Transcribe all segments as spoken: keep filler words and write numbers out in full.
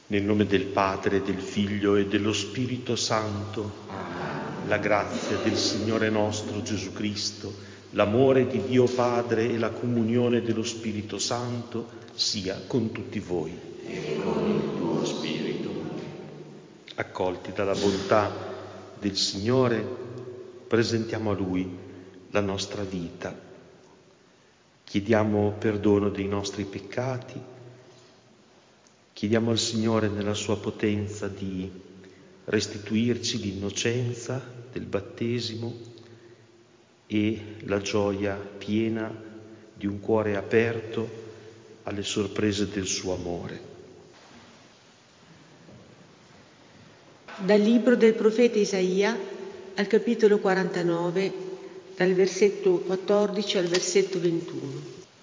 Nel nome del Padre, del Figlio e dello Spirito Santo, la grazia del Signore nostro Gesù Cristo, l'amore di Dio Padre e la comunione dello Spirito Santo sia con tutti voi. E con il tuo spirito. Accolti dalla bontà del Signore, presentiamo a Lui la nostra vita. Chiediamo perdono dei nostri peccati, chiediamo al Signore nella sua potenza di restituirci l'innocenza del battesimo e la gioia piena di un cuore aperto alle sorprese del suo amore. Dal libro del profeta Isaia al capitolo quarantanove, dal versetto quattordici al versetto ventuno.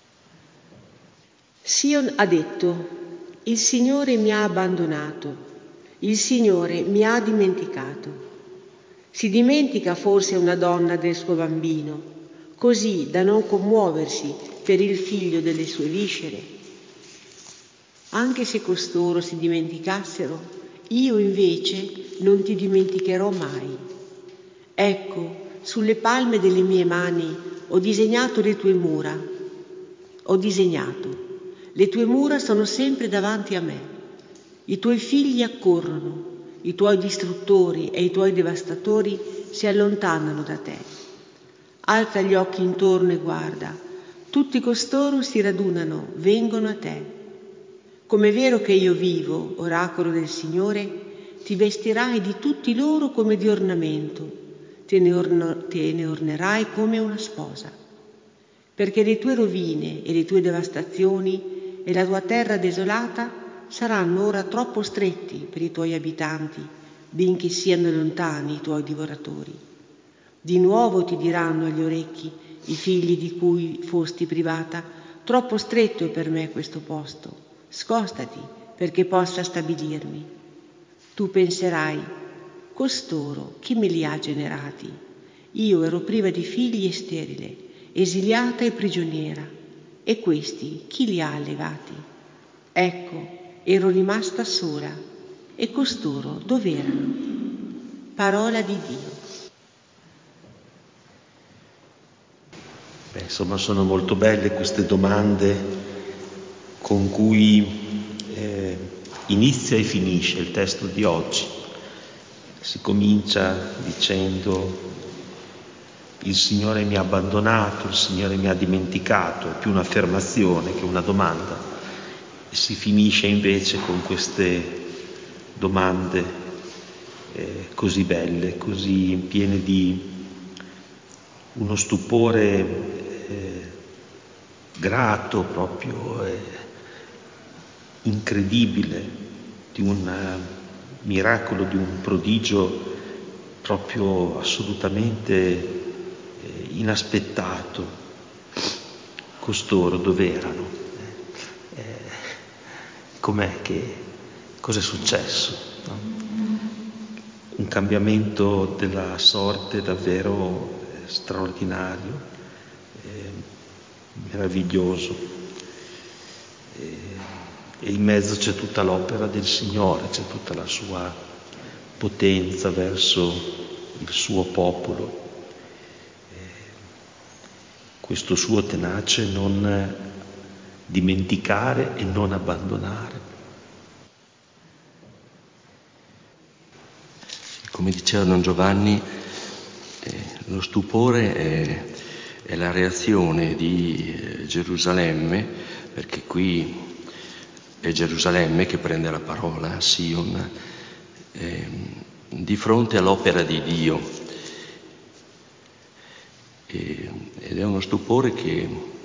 Sion ha detto: il Signore mi ha abbandonato, il Signore mi ha dimenticato. Si dimentica forse una donna del suo bambino, così da non commuoversi per il figlio delle sue viscere? Anche se costoro si dimenticassero, io invece non ti dimenticherò mai. Ecco, sulle palme delle mie mani ho disegnato le tue mura. Ho disegnato. Le tue mura sono sempre davanti a me. I tuoi figli accorrono, i tuoi distruttori e i tuoi devastatori si allontanano da te. Alza gli occhi intorno e guarda. Tutti costoro si radunano, vengono a te. Come è vero che io vivo, oracolo del Signore, ti vestirai di tutti loro come di ornamento, te ne, orno, te ne ornerai come una sposa. Perché le tue rovine e le tue devastazioni e la tua terra desolata saranno ora troppo stretti per i tuoi abitanti, benché siano lontani i tuoi divoratori. Di nuovo ti diranno agli orecchi i figli di cui fosti privata: troppo stretto è per me questo posto. Scostati perché possa stabilirmi. Tu penserai: costoro chi me li ha generati? Io ero priva di figli e sterile, esiliata e prigioniera, e questi chi li ha allevati? Ecco, ero rimasta sola, e costoro dov'erano? Parola di Dio. Beh, insomma, sono molto belle queste domande con cui eh, inizia e finisce il testo di oggi. Si comincia dicendo: il Signore mi ha abbandonato, il Signore mi ha dimenticato. È più un'affermazione che una domanda, e si finisce invece con queste domande eh, così belle, così piene di uno stupore eh, grato, proprio eh, incredibile, di un miracolo, di un prodigio proprio assolutamente eh, inaspettato. Costoro dove erano? Eh, com'è che cosa è successo? No? Un cambiamento della sorte davvero eh, straordinario, eh, meraviglioso. Eh, E in mezzo c'è tutta l'opera del Signore, c'è tutta la sua potenza verso il suo popolo, questo suo tenace non dimenticare e non abbandonare. Come diceva Don Giovanni, eh, lo stupore è, è la reazione di eh, Gerusalemme, perché qui è Gerusalemme che prende la parola, Sion, eh, di fronte all'opera di Dio. E, ed è uno stupore che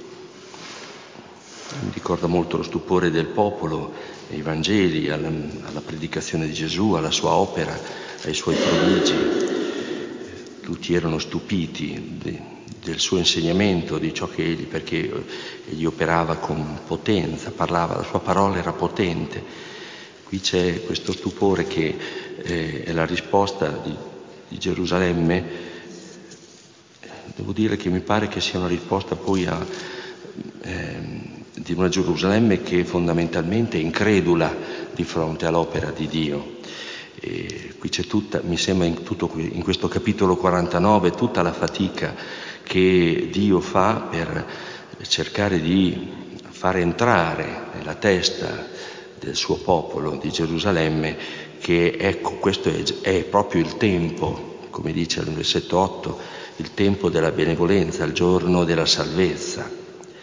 mi ricorda molto lo stupore del popolo ai Vangeli, alla, alla predicazione di Gesù, alla sua opera, ai suoi prodigi. Tutti erano stupiti de, del suo insegnamento, di ciò che egli, perché egli operava con potenza, parlava, la sua parola era potente. Qui c'è questo stupore che eh, è la risposta di, di Gerusalemme. Devo dire che mi pare che sia una risposta poi a, eh, di una Gerusalemme che fondamentalmente è incredula di fronte all'opera di Dio. E qui c'è tutta, mi sembra in, tutto, in questo capitolo quarantanove, tutta la fatica che Dio fa per cercare di far entrare nella testa del suo popolo di Gerusalemme che, ecco, questo è, è proprio il tempo, come dice al versetto otto, il tempo della benevolenza, il giorno della salvezza.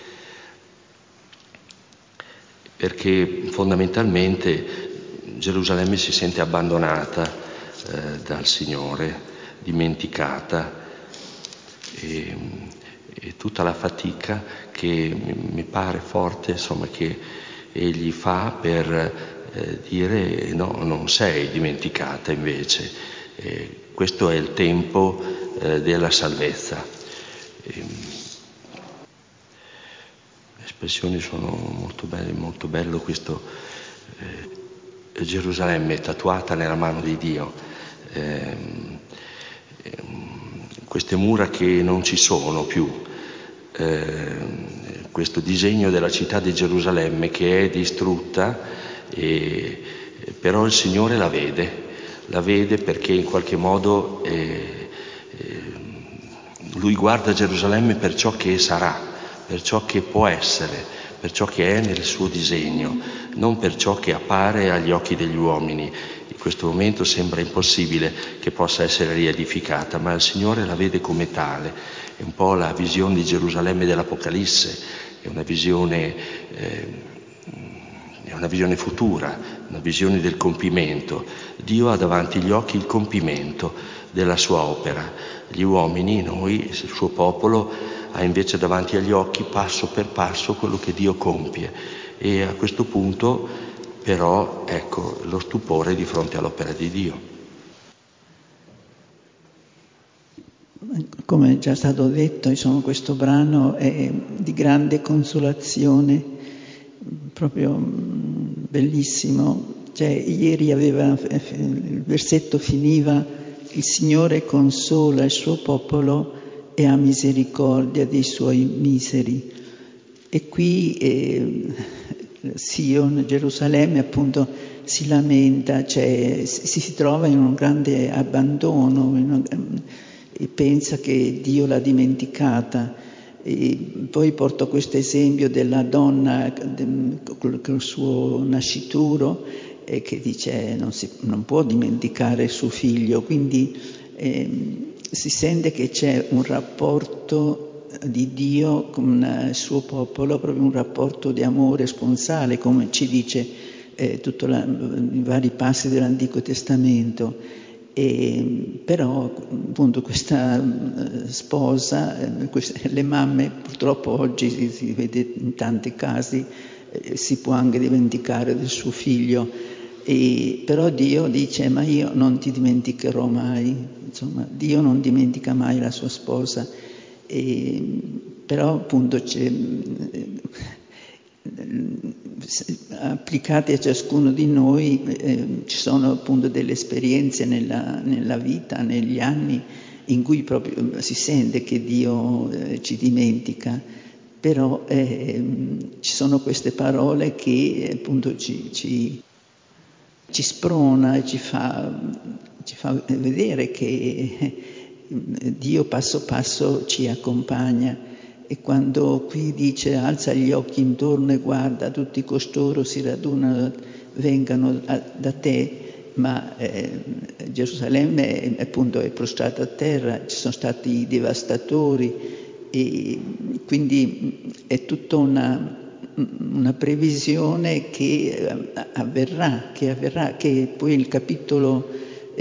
Perché fondamentalmente Gerusalemme si sente abbandonata eh, dal Signore, dimenticata, e, e tutta la fatica che mi pare forte, insomma, che egli fa per eh, dire no, non sei dimenticata invece, eh, questo è il tempo eh, della salvezza. E, le espressioni sono molto belle, molto bello questo eh, Gerusalemme tatuata nella mano di Dio, eh, eh, queste mura che non ci sono più, eh, questo disegno della città di Gerusalemme che è distrutta, e, però il Signore la vede, la vede perché in qualche modo eh, eh, Lui guarda Gerusalemme per ciò che sarà, per ciò che può essere, per ciò che è nel suo disegno, non per ciò che appare agli occhi degli uomini. In questo momento sembra impossibile che possa essere riedificata, ma il Signore la vede come tale. È un po' la visione di Gerusalemme dell'Apocalisse, è una visione, eh, è una visione futura, una visione del compimento. Dio ha davanti agli occhi il compimento della sua opera. Gli uomini, noi, il suo popolo, ha invece davanti agli occhi passo per passo quello che Dio compie, e a questo punto però ecco lo stupore di fronte all'opera di Dio. Come è già stato detto, insomma, questo brano è di grande consolazione, proprio bellissimo. Cioè, ieri aveva, il versetto finiva: il Signore consola il suo popolo e ha misericordia dei suoi miseri. E qui eh, Sion, Gerusalemme, appunto, si lamenta, cioè si, si trova in un grande abbandono in una, e pensa che Dio l'ha dimenticata. E poi porto questo esempio della donna con il suo nascituro eh, che dice non, si, non può dimenticare suo figlio, quindi eh, si sente che c'è un rapporto di Dio con il suo popolo, proprio un rapporto di amore sponsale, come ci dice eh, tutti i vari passi dell'Antico Testamento. E, però appunto questa uh, sposa, eh, queste, le mamme purtroppo oggi si, si vede in tanti casi, eh, si può anche dimenticare del suo figlio, e, però Dio dice ma io non ti dimenticherò mai, insomma Dio non dimentica mai la sua sposa. E, però appunto c'è applicate a ciascuno di noi eh, ci sono appunto delle esperienze nella, nella vita, negli anni in cui proprio si sente che Dio eh, ci dimentica, però eh, ci sono queste parole che appunto ci, ci, ci sprona e ci fa, ci fa vedere che Dio passo passo ci accompagna. E quando qui dice alza gli occhi intorno e guarda, tutti costoro si radunano, vengano a, da te, ma eh, Gerusalemme è, appunto è prostrata a terra, ci sono stati i devastatori, e quindi è tutta una, una previsione che avverrà, che avverrà, che poi il capitolo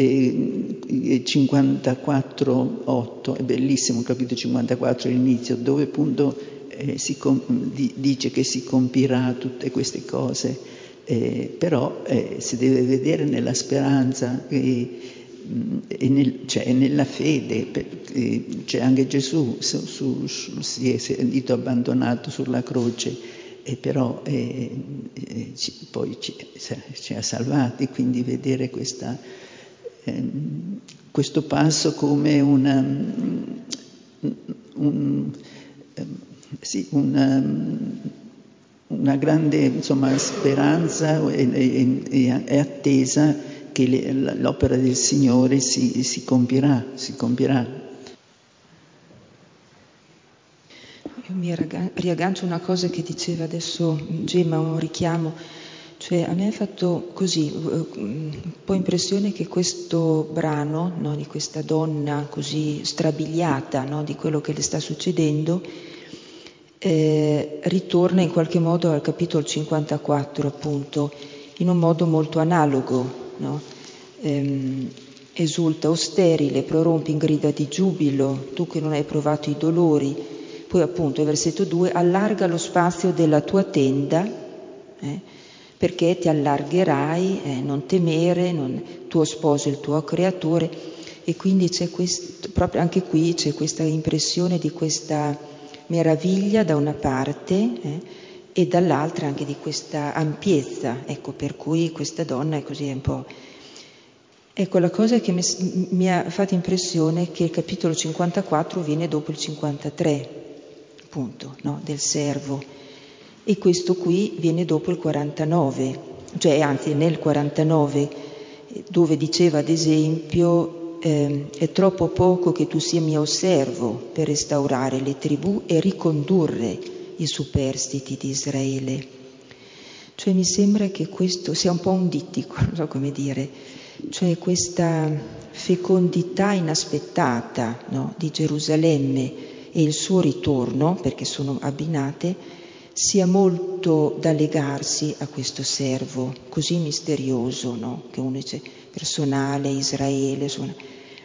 cinquantaquattro otto è bellissimo, il capitolo cinquantaquattro l'inizio, dove appunto eh, si com- di- dice che si compirà tutte queste cose, eh, però eh, si deve vedere nella speranza e, e nel, cioè nella fede, perché c'è anche Gesù su, su, su, si è sentito abbandonato sulla croce, e però eh, eh, ci, poi ci, ci ha salvati, quindi vedere questa questo passo come una, un, sì, una, una grande insomma, speranza e, e, e attesa che le, l'opera del Signore si, si compirà, si compirà. Io mi riaggancio a una cosa che diceva adesso Gemma, un richiamo, cioè a me ha fatto così un po' impressione che questo brano, no, di questa donna così strabiliata, no, di quello che le sta succedendo, eh, ritorna in qualche modo al capitolo cinquantaquattro, appunto, in un modo molto analogo, no? Ehm, esulta, o sterile, prorompi in grida di giubilo, tu che non hai provato i dolori. Poi appunto il versetto due, allarga lo spazio della tua tenda, eh, perché ti allargherai, eh, non temere, non, tuo sposo il tuo creatore. E quindi c'è questo, proprio anche qui c'è questa impressione di questa meraviglia da una parte, eh, e dall'altra anche di questa ampiezza, ecco, per cui questa donna è così un po'. Ecco, la cosa che mi, mi ha fatto impressione è che il capitolo cinquantaquattro viene dopo il cinquantatré, appunto, no, del servo, e questo qui viene dopo il quarantanove, cioè anzi nel quarantanove, dove diceva ad esempio eh, è troppo poco che tu sia mio servo per restaurare le tribù e ricondurre i superstiti di Israele. Cioè mi sembra che questo sia un po' un dittico, non so come dire, cioè questa fecondità inaspettata, no, di Gerusalemme e il suo ritorno, perché sono abbinate, sia molto da legarsi a questo servo così misterioso, no, che uno dice personale, Israele, suona.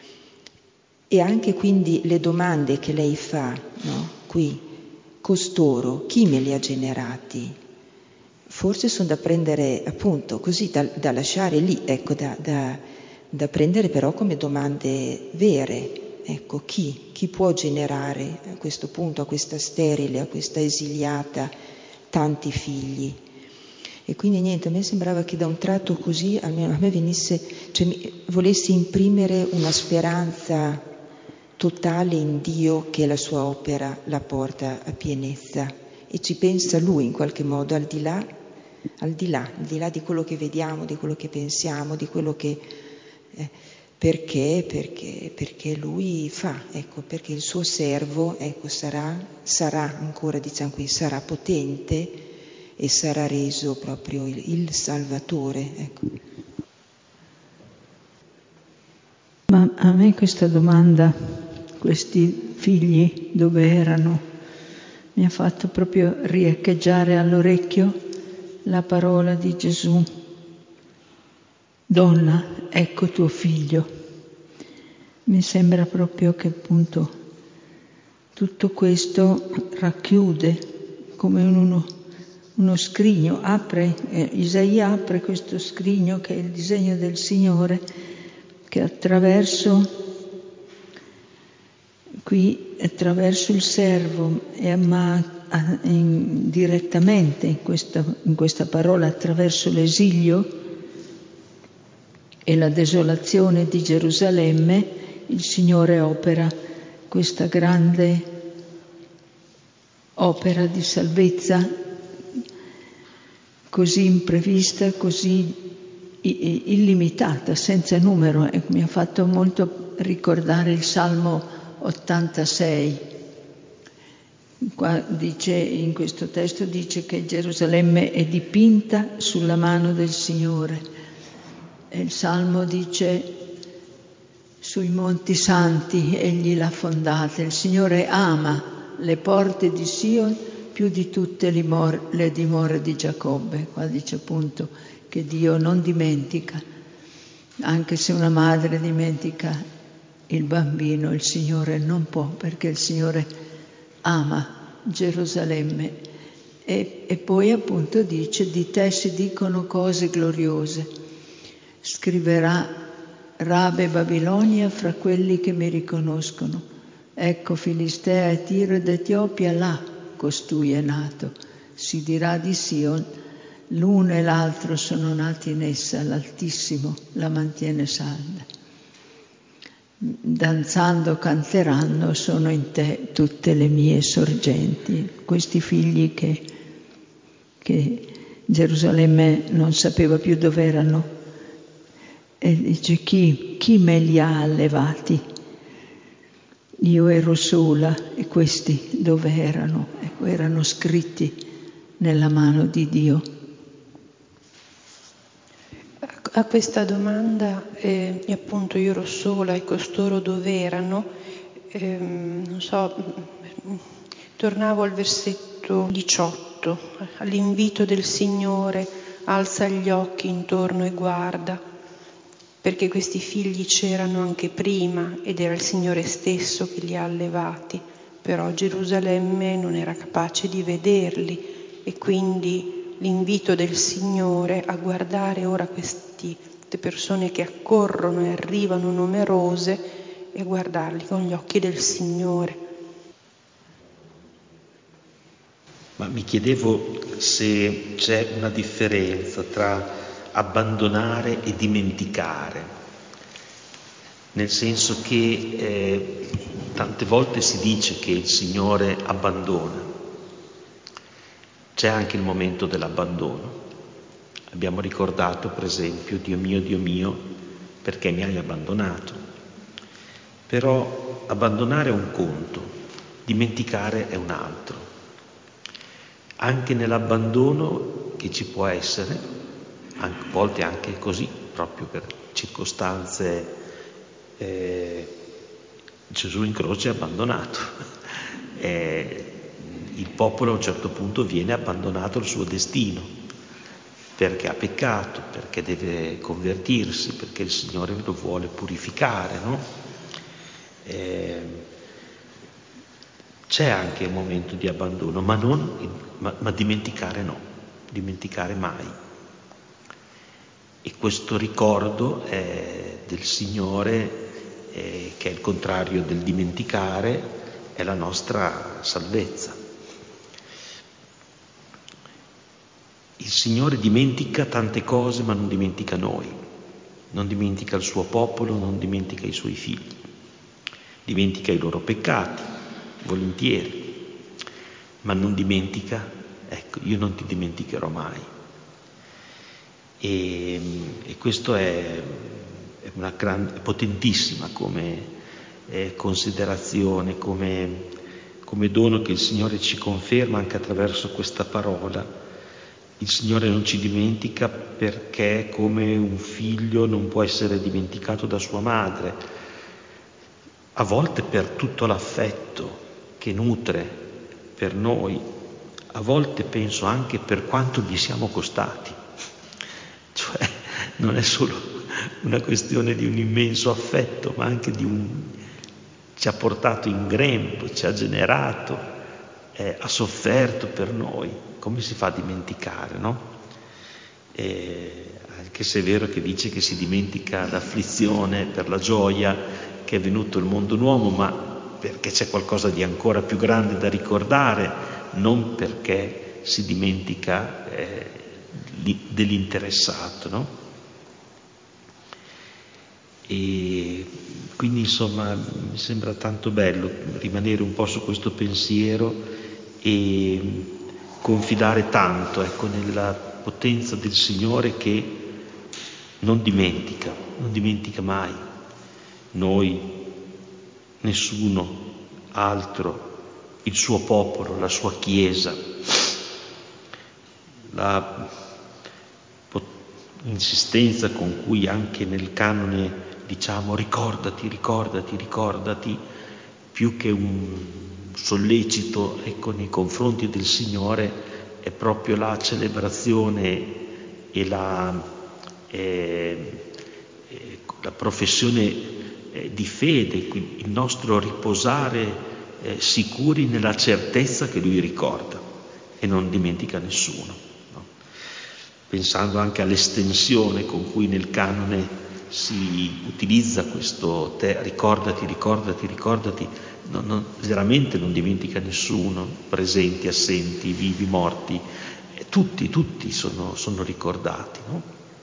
E anche quindi le domande che lei fa, no, qui, costoro, chi me li ha generati? Forse sono da prendere appunto così, da, da lasciare lì, ecco, da, da, da prendere però come domande vere. Ecco, chi? Chi può generare a questo punto, a questa sterile, a questa esiliata, tanti figli? E quindi niente, a me sembrava che da un tratto così, almeno a me venisse, cioè mi, volessi imprimere una speranza totale in Dio che la sua opera la porta a pienezza. E ci pensa Lui in qualche modo, al di là, al di là, al di là di quello che vediamo, di quello che pensiamo, di quello che... Eh, Perché? Perché? Perché lui fa, ecco, perché il suo servo, ecco, sarà, sarà, ancora diciamo qui, sarà potente e sarà reso proprio il, il Salvatore, ecco. Ma a me questa domanda, questi figli dove erano, mi ha fatto proprio riecheggiare all'orecchio la parola di Gesù. Donna, ecco tuo figlio. Mi sembra proprio che appunto tutto questo racchiude come uno, uno scrigno, apre, eh, Isaia apre questo scrigno che è il disegno del Signore, che attraverso, qui attraverso il servo, e ma in, direttamente in questa, in questa parola attraverso l'esilio e la desolazione di Gerusalemme, il Signore opera questa grande opera di salvezza così imprevista, così illimitata, senza numero. E mi ha fatto molto ricordare il Salmo ottantasei. Qua dice, in questo testo dice che Gerusalemme è dipinta sulla mano del Signore. E il Salmo dice: sui monti santi egli l'ha fondata. Il Signore ama le porte di Sion più di tutte le, mor- le dimore di Giacobbe. Qua dice appunto che Dio non dimentica, anche se una madre dimentica il bambino, il Signore non può, perché il Signore ama Gerusalemme. E, e poi appunto dice: di te si dicono cose gloriose. Scriverà Rabe Babilonia fra quelli che mi riconoscono. Ecco, Filistea e Tiro ed Etiopia, là costui è nato. Si dirà di Sion: l'uno e l'altro sono nati in essa, l'Altissimo la mantiene salda. Danzando canteranno, sono in te tutte le mie sorgenti. Questi figli che, che Gerusalemme non sapeva più dove erano. E dice: chi, chi me li ha allevati? Io ero sola e questi dove erano? Ecco, erano scritti nella mano di Dio. A questa domanda, eh, e appunto io ero sola e costoro dove erano, ehm, non so, tornavo al versetto diciotto, all'invito del Signore, alza gli occhi intorno e guarda, perché questi figli c'erano anche prima ed era il Signore stesso che li ha allevati, però Gerusalemme non era capace di vederli e quindi l'invito del Signore a guardare ora questi, queste persone che accorrono e arrivano numerose e a guardarli con gli occhi del Signore. Ma mi chiedevo se c'è una differenza tra abbandonare e dimenticare, nel senso che eh, tante volte si dice che il Signore abbandona. C'è anche il momento dell'abbandono. Abbiamo ricordato, per esempio, Dio mio, Dio mio, perché mi hai abbandonato. Però abbandonare è un conto, dimenticare è un altro. Anche nell'abbandono che ci può essere, a volte anche così, proprio per circostanze, eh, Gesù in croce è abbandonato. Eh, il popolo a un certo punto viene abbandonato al suo destino, perché ha peccato, perché deve convertirsi, perché il Signore lo vuole purificare, no? Eh, c'è anche un momento di abbandono, ma, non, ma, ma dimenticare no, dimenticare mai. E questo ricordo eh, del Signore, eh, che è il contrario del dimenticare, è la nostra salvezza. Il Signore dimentica tante cose, ma non dimentica noi. Non dimentica il suo popolo, non dimentica i suoi figli. Dimentica i loro peccati, volentieri, ma non dimentica, ecco, io non ti dimenticherò mai. E, e questo è, è una grande, è potentissima come eh, considerazione, come, come dono che il Signore ci conferma anche attraverso questa parola. Il Signore non ci dimentica perché, come un figlio non può essere dimenticato da sua madre, a volte per tutto l'affetto che nutre per noi, a volte penso anche per quanto gli siamo costati. Cioè non è solo una questione di un immenso affetto, ma anche di un... ci ha portato in grembo, ci ha generato, eh, ha sofferto per noi. Come si fa a dimenticare, no? Eh, anche se è vero che dice che si dimentica l'afflizione per la gioia che è venuto il mondo nuovo, ma perché c'è qualcosa di ancora più grande da ricordare, non perché si dimentica eh, dell'interessato, no? E quindi insomma mi sembra tanto bello rimanere un po' su questo pensiero e confidare tanto, ecco, nella potenza del Signore che non dimentica, non dimentica mai. Noi, nessuno altro, il suo popolo, la sua Chiesa, la insistenza con cui anche nel canone diciamo ricordati, ricordati, ricordati, più che un sollecito, ecco, nei confronti del Signore, è proprio la celebrazione e la, eh, eh, la professione eh, di fede, il nostro riposare eh, sicuri nella certezza che Lui ricorda e non dimentica nessuno, no? Pensando anche all'estensione con cui nel canone si utilizza questo te, ricordati, ricordati, ricordati, no, no, veramente non dimentica nessuno, presenti, assenti, vivi, morti, eh, tutti, tutti sono, sono ricordati, no?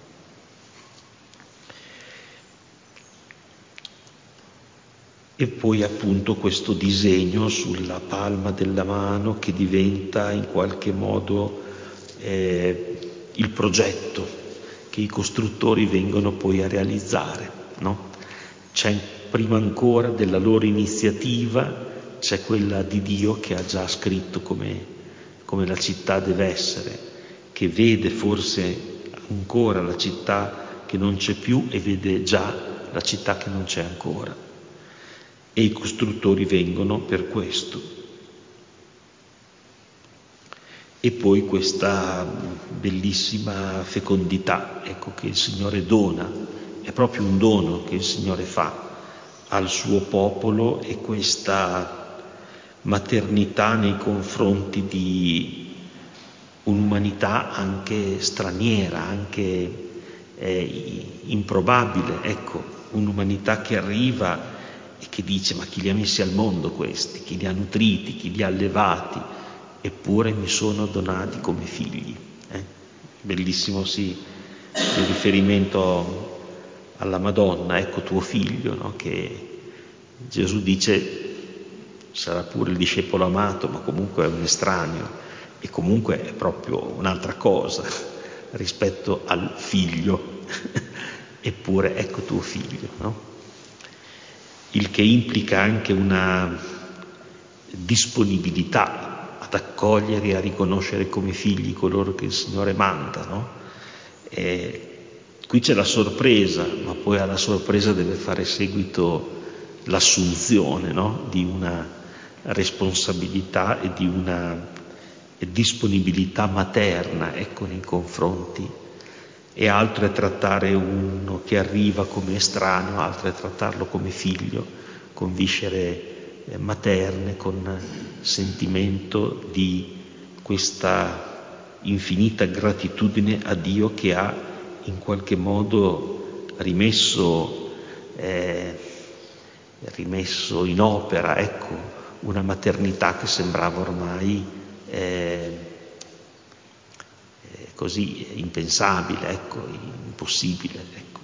E poi appunto questo disegno sulla palma della mano che diventa in qualche modo eh, il progetto che i costruttori vengono poi a realizzare, no? C'è prima ancora della loro iniziativa, c'è quella di Dio che ha già scritto come, come la città deve essere, che vede forse ancora la città che non c'è più e vede già la città che non c'è ancora. E i costruttori vengono per questo. E poi questa bellissima fecondità, ecco, che il Signore dona, è proprio un dono che il Signore fa al suo popolo, e questa maternità nei confronti di un'umanità anche straniera, anche eh, improbabile, ecco, un'umanità che arriva e che dice: ma chi li ha messi al mondo questi? Chi li ha nutriti? Chi li ha allevati? Eppure mi sono donati come figli. Eh? Bellissimo, sì, il riferimento alla Madonna, ecco tuo figlio, no? Che Gesù dice sarà pure il discepolo amato, ma comunque è un estraneo, e comunque è proprio un'altra cosa rispetto al figlio. Eppure ecco tuo figlio, no? Il che implica anche una disponibilità ad accogliere e a riconoscere come figli coloro che il Signore manda, no? E qui c'è la sorpresa, ma poi alla sorpresa deve fare seguito l'assunzione, no? Di una responsabilità e di una disponibilità materna, ecco, nei confronti. E altro è trattare uno che arriva come estraneo, altro è trattarlo come figlio, con viscere materne, con sentimento di questa infinita gratitudine a Dio che ha in qualche modo rimesso, eh, rimesso in opera, ecco, una maternità che sembrava ormai eh, così impensabile, ecco, impossibile, ecco.